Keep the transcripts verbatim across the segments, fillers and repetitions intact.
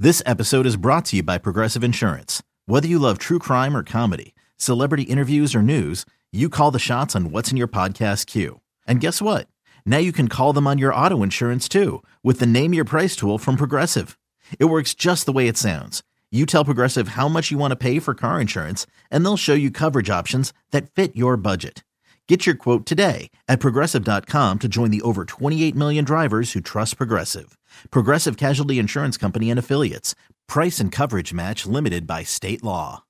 This episode is brought to you by Progressive Insurance. Whether you love true crime or comedy, celebrity interviews or news, you call the shots on what's in your podcast queue. And guess what? Now you can call them on your auto insurance too with the Name Your Price tool from Progressive. It works just the way it sounds. You tell Progressive how much you want to pay for car insurance, and they'll show you coverage options that fit your budget. Get your quote today at Progressive dot com to join the over twenty-eight million drivers who trust Progressive. Progressive Casualty Insurance Company and Affiliates. Price and coverage match limited by state law.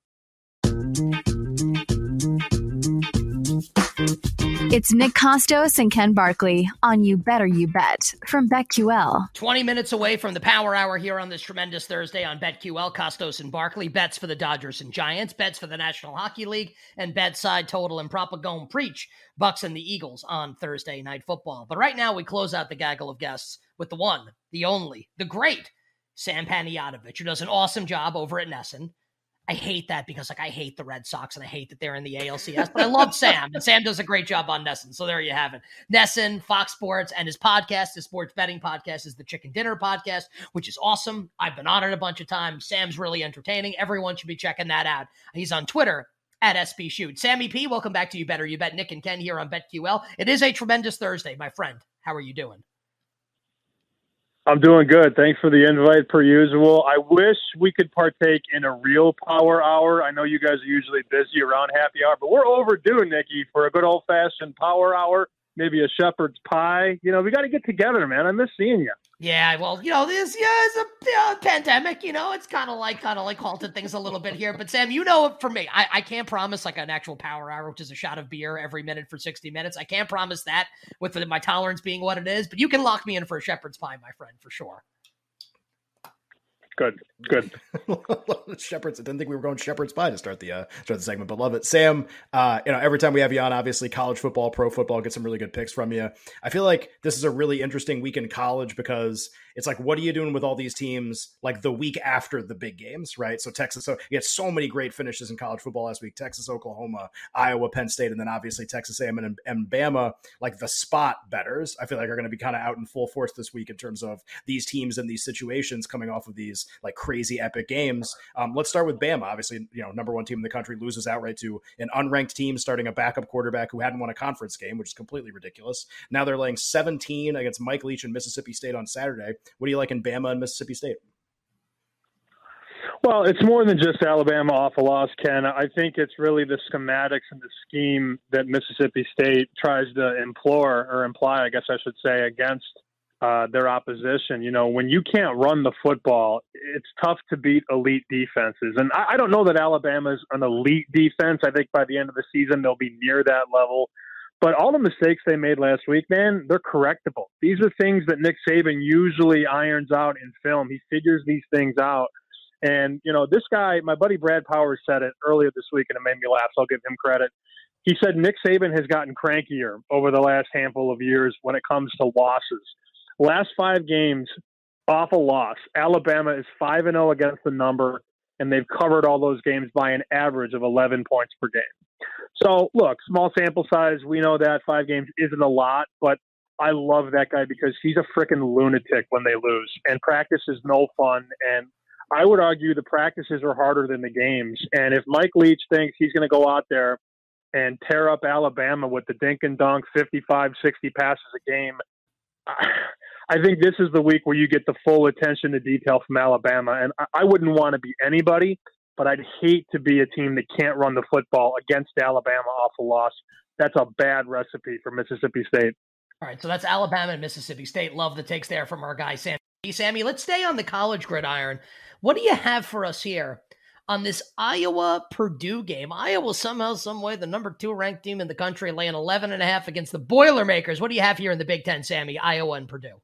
It's Nick Costos and Ken Barkley on You Better You Bet from BetQL. twenty minutes away from the Power Hour here on this tremendous Thursday on BetQL. Costos and Barkley. Bets for the Dodgers and Giants. Bets for the National Hockey League. And bedside total and propagone preach. Bucks and the Eagles on Thursday Night Football. But right now we close out the gaggle of guests with the one, the only, the great Sam Panayotovich, who does an awesome job over at Nesson. I hate that because, like, I hate the Red Sox and I hate that they're in the A L C S, but I love Sam, and Sam does a great job on Nesson. So there you have it. Nesson, Fox Sports, and his podcast, his sports betting podcast, is the Chicken Dinner Podcast, which is awesome. I've been on it a bunch of times. Sam's really entertaining. Everyone should be checking that out. He's on Twitter at S P Shoot. Sammy P, welcome back to You Better You Bet. Nick and Ken here on BetQL. It is a tremendous Thursday, my friend. How are you doing? I'm doing good. Thanks for the invite, per usual. I wish we could partake in a real power hour. I know you guys are usually busy around happy hour, but we're overdue, Nikki, for a good old-fashioned power hour, maybe a shepherd's pie. You know, we got to get together, man. I miss seeing you. Yeah, well, you know, this yeah, it's a yeah, pandemic. You know, it's kind of like kind of like halted things a little bit here. But Sam, you know, for me, I, I can't promise like an actual power hour, which is a shot of beer every minute for sixty minutes. I can't promise that with my tolerance being what it is. But you can lock me in for a shepherd's pie, my friend, for sure. Good, good. Shepherds. I didn't think we were going shepherd's pie to start the uh, start the segment, but love it, Sam. Uh, you know, every time we have you on, obviously college football, pro football, get some really good picks from you. I feel like this is a really interesting week in college because it's like, what are you doing with all these teams like the week after the big games, right? So Texas, so you had so many great finishes in college football last week: Texas, Oklahoma, Iowa, Penn State, and then obviously Texas A and M and, and Bama. Like the spot bettors, I feel like are going to be kind of out in full force this week in terms of these teams and these situations coming off of these like crazy epic games. Um, let's start with Bama. Obviously, you know, number one team in the country loses outright to an unranked team starting a backup quarterback who hadn't won a conference game, which is completely ridiculous. Now they're laying seventeen against Mike Leach and Mississippi State on Saturday. What do you like in Bama and Mississippi State? Well, it's more than just Alabama off a loss, Ken. I think it's really the schematics and the scheme that Mississippi State tries to implore or imply, I guess I should say, against uh, their opposition. You know, when you can't run the football, it's tough to beat elite defenses. And I, I don't know that Alabama's an elite defense. I think by the end of the season, they'll be near that level. But all the mistakes they made last week, man, they're correctable. These are things that Nick Saban usually irons out in film. He figures these things out. And, you know, this guy, my buddy Brad Powers said it earlier this week, and it made me laugh, so I'll give him credit. He said Nick Saban has gotten crankier over the last handful of years when it comes to losses. Last five games, off a loss. Alabama is five and oh against the number, and they've covered all those games by an average of eleven points per game. So, look, small sample size. We know that five games isn't a lot, but I love that guy because he's a freaking lunatic when they lose. And practice is no fun. And I would argue the practices are harder than the games. And if Mike Leach thinks he's going to go out there and tear up Alabama with the dink and dunk fifty-five, sixty passes a game, I think this is the week where you get the full attention to detail from Alabama. And I wouldn't want to be anybody, but I'd hate to be a team that can't run the football against Alabama off a loss. That's a bad recipe for Mississippi State. All right, so that's Alabama and Mississippi State. Love the takes there from our guy, Sammy. Hey, Sammy, let's stay on the college gridiron. What do you have for us here on this Iowa-Purdue game? Iowa somehow, some way, the number two ranked team in the country, laying eleven and a half against the Boilermakers. What do you have here in the Big Ten, Sammy, Iowa and Purdue?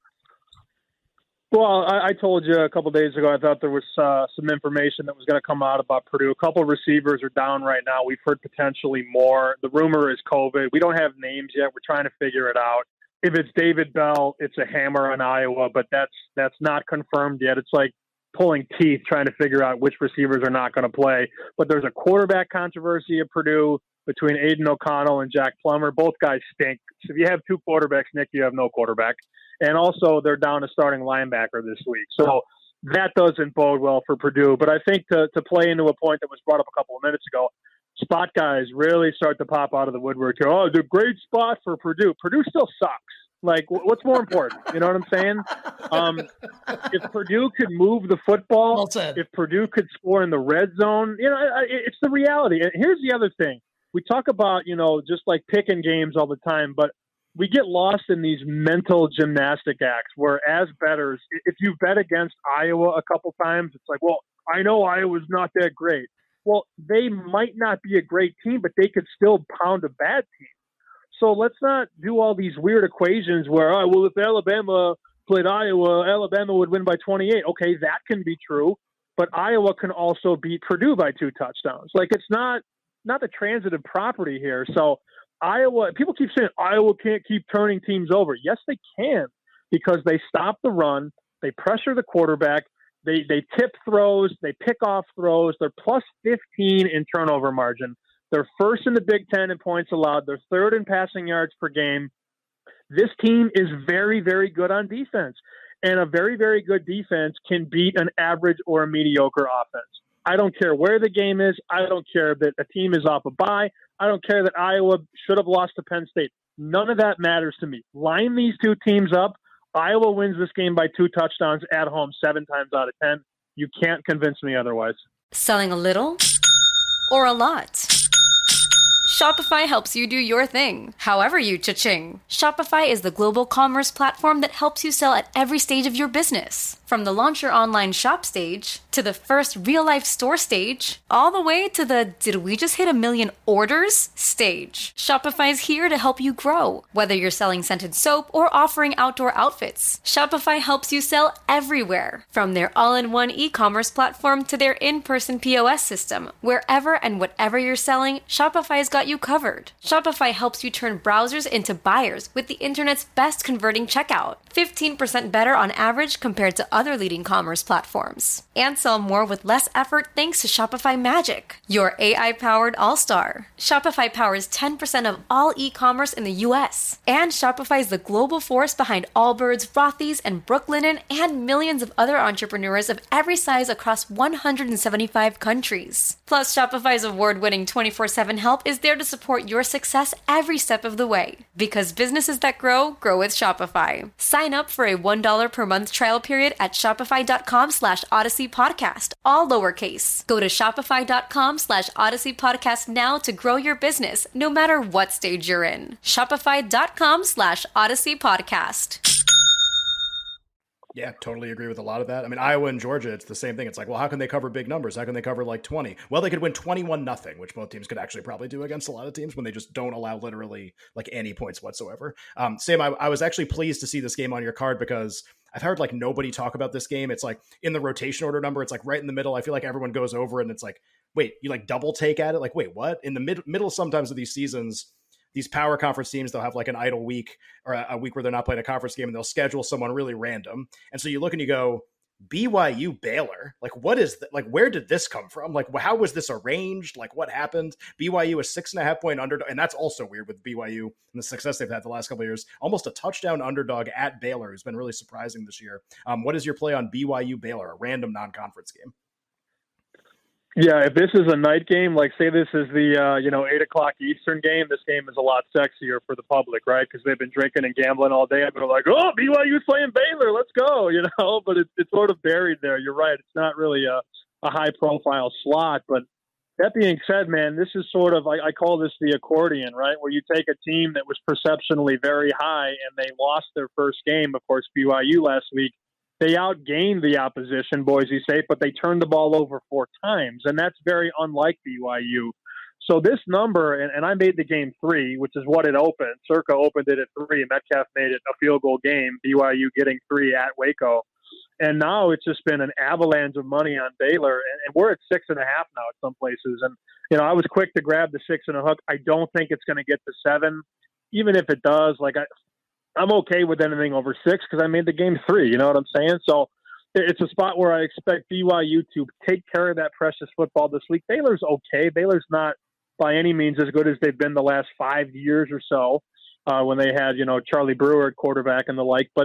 Well, I, I told you a couple days ago I thought there was uh, some information that was going to come out about Purdue. A couple of receivers are down right now. We've heard potentially more. The rumor is COVID. We don't have names yet. We're trying to figure it out. If it's David Bell, it's a hammer on Iowa, but that's that's not confirmed yet. It's like pulling teeth trying to figure out which receivers are not going to play. But there's a quarterback controversy at Purdue between Aiden O'Connell and Jack Plummer. Both guys stink. So if you have two quarterbacks, Nick, you have no quarterback. And also they're down a starting linebacker this week. So that doesn't bode well for Purdue. But I think to, to play into a point that was brought up a couple of minutes ago, spot guys really start to pop out of the woodwork here. Oh, the great spot for Purdue. Purdue still sucks. Like, what's more important? You know what I'm saying? Um, if Purdue could move the football, Well said. if Purdue could score in the red zone, you know, it's the reality. And here's the other thing. We talk about, you know, just like picking games all the time, but we get lost in these mental gymnastic acts where as bettors, if you bet against Iowa a couple times, it's like, well, I know Iowa's not that great. Well, they might not be a great team, but they could still pound a bad team. So let's not do all these weird equations where, oh, well, if Alabama played Iowa, Alabama would win by twenty-eight. Okay, that can be true, but Iowa can also beat Purdue by two touchdowns. Like, it's not not the transitive property here. So Iowa, people keep saying Iowa can't keep turning teams over. Yes, they can, because they stop the run, they pressure the quarterback, they they tip throws, they pick off throws. They're plus fifteen in turnover margin. They're first in the Big Ten in points allowed. They're third in passing yards per game. This team is very, very good on defense. And a very, very good defense can beat an average or a mediocre offense. I don't care where the game is. I don't care that a team is off a bye. I don't care that Iowa should have lost to Penn State. None of that matters to me. Line these two teams up. Iowa wins this game by two touchdowns at home seven times out of ten. You can't convince me otherwise. Selling a little or a lot? Shopify helps you do your thing, however you cha-ching. Shopify is the global commerce platform that helps you sell at every stage of your business. From the launch your online shop stage, to the first real-life store stage, all the way to the did we just hit a million orders stage. Shopify's here to help you grow. Whether you're selling scented soap or offering outdoor outfits, Shopify helps you sell everywhere. From their all-in-one e-commerce platform to their in-person P O S system, wherever and whatever you're selling, Shopify's got you covered. Shopify helps you turn browsers into buyers with the internet's best converting checkout. fifteen percent better on average compared to other leading commerce platforms. And sell more with less effort thanks to Shopify Magic, your A I-powered all-star. Shopify powers ten percent of all e-commerce in the U S. And Shopify is the global force behind Allbirds, Rothy's, and Brooklinen, and millions of other entrepreneurs of every size across one hundred seventy-five countries. Plus, Shopify's award-winning twenty-four seven help is there to support your success every step of the way. Because businesses that grow, grow with Shopify. Sign up for a one dollar per month trial period at shopify.com slash Odyssey Podcast, all lowercase. Go to shopify.com slash Odyssey Podcast now to grow your business, no matter what stage you're in. Shopify.com slash Odyssey Podcast. Yeah, totally agree with a lot of that. I mean, Iowa and Georgia, it's the same thing. It's like, well, how can they cover big numbers? How can they cover like twenty? Well, they could win twenty-one nothing, which both teams could actually probably do against a lot of teams when they just don't allow literally like any points whatsoever. Um, Sam, I, I was actually pleased to see this game on your card because I've heard like nobody talk about this game. It's like in the rotation order number, it's like right in the middle. I feel like everyone goes over and it's like, wait, you like double take at it? Like, wait, what? In the mid- middle sometimes of these seasons, these power conference teams, they'll have like an idle week or a, a week where they're not playing a conference game and they'll schedule someone really random. And so you look and you go, B Y U Baylor, like what is that? Like, where did this come from? Like, how was this arranged? Like what happened? B Y U a six and a half point underdog. And that's also weird with B Y U and the success they've had the last couple of years, almost a touchdown underdog at Baylor, who's been really surprising this year. Um, what is your play on B Y U Baylor, a random non-conference game? Yeah, if this is a night game, like say this is the uh, you know eight o'clock Eastern game, this game is a lot sexier for the public, right? Because they've been drinking and gambling all day, and they're like, "Oh, B Y U's playing Baylor, let's go," you know. But it's it's sort of buried there. You're right; it's not really a, a high profile slot. But that being said, man, this is sort of I, I call this the accordion, right? Where you take a team that was perceptionally very high and they lost their first game, of course, B Y U last week. They outgained the opposition, Boise State, but they turned the ball over four times, and that's very unlike B Y U. So this number, and, and I made the game three, which is what it opened. Circa opened it at three. Metcalf made it a field goal game, B Y U getting three at Waco. And now it's just been an avalanche of money on Baylor, and, and we're at six and a half now at some places. And, you know, I was quick to grab the six and a hook. I don't think it's going to get to seven. Even if it does, like I – I'm okay with anything over six because I made the game three. You know what I'm saying? So it's a spot where I expect B Y U to take care of that precious football this week. Baylor's okay. Baylor's not by any means as good as they've been the last five years or so uh, when they had, you know, Charlie Brewer at quarterback and the like. But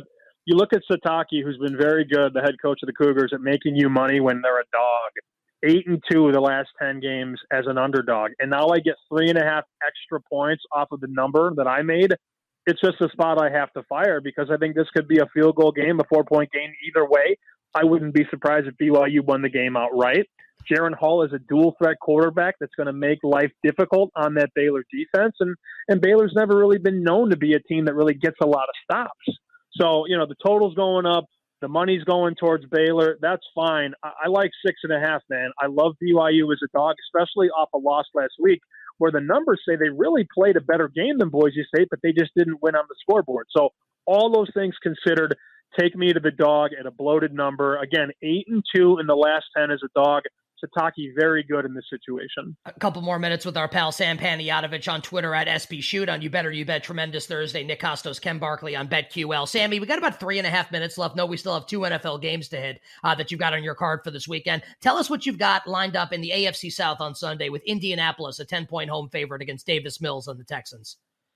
you look at Sataki, who's been very good, the head coach of the Cougars, at making you money when they're a dog. Eight and two of the last ten games as an underdog. And now I get three and a half extra points off of the number that I made. It's just a spot I have to fire because I think this could be a field goal game, a four-point game either way. I wouldn't be surprised if B Y U won the game outright. Jaron Hall is a dual-threat quarterback that's going to make life difficult on that Baylor defense. And, and Baylor's never really been known to be a team that really gets a lot of stops. So, you know, the total's going up. The money's going towards Baylor. That's fine. I, I like six and a half, man. I love B Y U as a dog, especially off a loss last week where the numbers say they really played a better game than Boise State, but they just didn't win on the scoreboard. So all those things considered, take me to the dog at a bloated number. Again, eight and two in the last ten as a dog. Sataki very good in this situation. A couple more minutes with our pal Sam Panayotovich on Twitter at S P Shoot on You Better You Bet Tremendous Thursday. Nick Kostos, Ken Barkley on BetQL. Sammy, we got about three and a half minutes left. No, we still have two N F L games to hit uh, that you've got on your card for this weekend. Tell us what you've got lined up in the A F C South on Sunday with Indianapolis, a ten-point home favorite against Davis Mills and the Texans.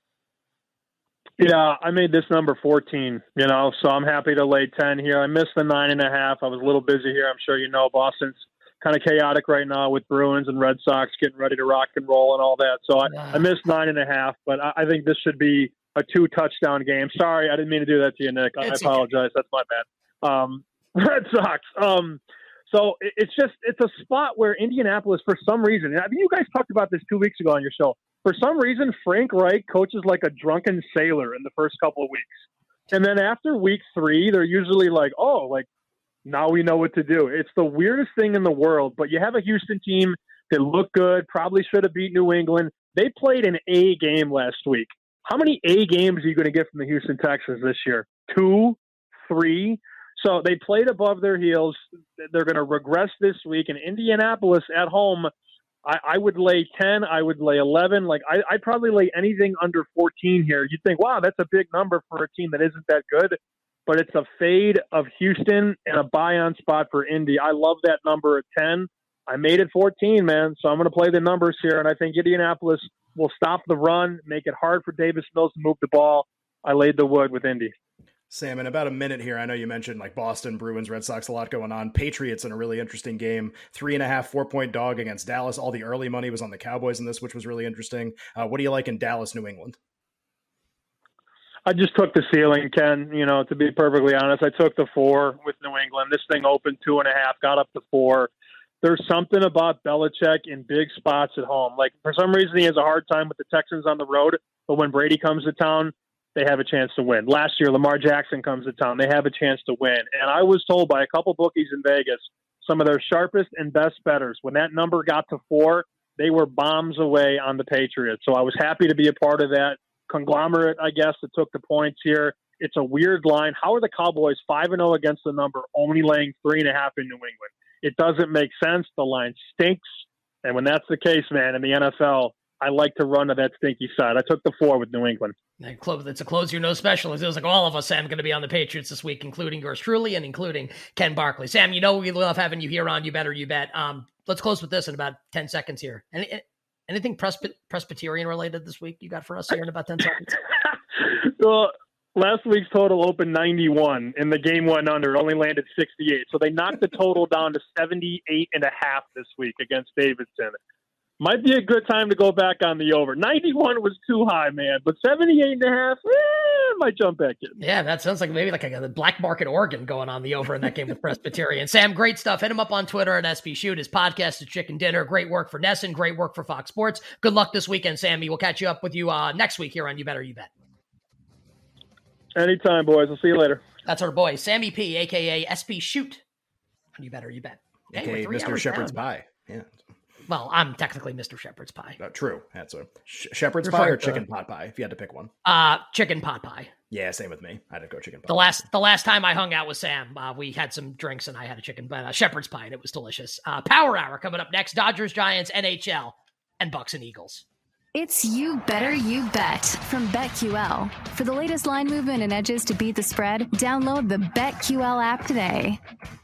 Yeah, I made this number fourteen, you know, so I'm happy to lay ten here. I missed the nine and a half. I was a little busy here. I'm sure you know Boston's kind of chaotic right now with Bruins and Red Sox getting ready to rock and roll and all that. So I, I missed nine and a half, but I, I think this should be a two touchdown game. Sorry, I didn't mean to do that to you, Nick. I, I apologize. Okay. That's my bad. Um, Red Sox. Um, so it, it's just, it's a spot where Indianapolis, for some reason, and I mean, you guys talked about this two weeks ago on your show. For some reason, Frank Reich coaches like a drunken sailor in the first couple of weeks. And then after week three, they're usually like, oh, like, now we know what to do. It's the weirdest thing in the world, but you have a Houston team that looked good, probably should have beat New England. They played an A game last week. How many A games are you going to get from the Houston Texans this year? Two? Three? So they played above their heels. They're going to regress this week. And Indianapolis at home, I, I would lay ten. I would lay eleven. Like I, I'd probably lay anything under fourteen here. You'd think, wow, that's a big number for a team that isn't that good. But it's a fade of Houston and a buy-on spot for Indy. I love that number at ten. I made it fourteen, man, so I'm going to play the numbers here, and I think Indianapolis will stop the run, make it hard for Davis Mills to move the ball. I laid the wood with Indy. Sam, in about a minute here, I know you mentioned like Boston, Bruins, Red Sox, a lot going on. Patriots in a really interesting game. Three and a half, four-point dog against Dallas. All the early money was on the Cowboys in this, which was really interesting. Uh, what do you like in Dallas, New England? I just took the ceiling, Ken, you know, to be perfectly honest. I took the four with New England. This thing opened two and a half, got up to four. There's something about Belichick in big spots at home. Like, for some reason, he has a hard time with the Texans on the road, but when Brady comes to town, they have a chance to win. Last year, Lamar Jackson comes to town. They have a chance to win. And I was told by a couple bookies in Vegas, some of their sharpest and best bettors, when that number got to four, they were bombs away on the Patriots. So I was happy to be a part of that conglomerate, I guess, that took the points here. It's a weird line. How are the Cowboys five and oh against the number, only laying three and a half in New England? It doesn't make sense. The line stinks. And when that's the case, man, in the N F L, I like to run to that stinky side. I took the four with New England. It's a close your nose special. It feels like all of us, Sam, going to be on the Patriots this week, including yours truly and including Ken Barkley. Sam, you know we love having you here on You Better You Bet. Um, let's close with this in about ten seconds here. Any, anything Presby- Presbyterian related this week you got for us here in about ten seconds? Well, last week's total opened ninety-one, and the game went under. It only landed sixty-eight. So they knocked the total down to seventy-eight and a half this week against Davidson. Might be a good time to go back on the over. ninety-one was too high, man, but seventy-eight and a half, eh, might jump back in. Yeah, that sounds like maybe like a, a black market organ going on the over in that game with Presbyterian. Sam, great stuff. Hit him up on Twitter at S P Shoot. His podcast is Chicken Dinner. Great work for Nesson. Great work for Fox Sports. Good luck this weekend, Sammy. We'll catch you up with you uh, next week here on You Better You Bet. Anytime, boys. I'll see you later. That's our boy, Sammy P, a k a. S P Shoot. You Better You Bet. a k a. Mister Shepherd's down. Pie. Yeah. Well, I'm technically Mister Shepherd's Pie. Uh, true. That's a Sh- Shepherd's Pie or chicken pot pie, if you had to pick one. Uh, chicken pot pie. Yeah, same with me. I had to go chicken pot the pie. Last, the last time I hung out with Sam, uh, we had some drinks and I had a chicken uh, Shepherd's Pie, and it was delicious. Uh, Power Hour coming up next. Dodgers, Giants, N H L, and Bucks and Eagles. It's You Better You Bet from BetQL. For the latest line movement and edges to beat the spread, download the BetQL app today.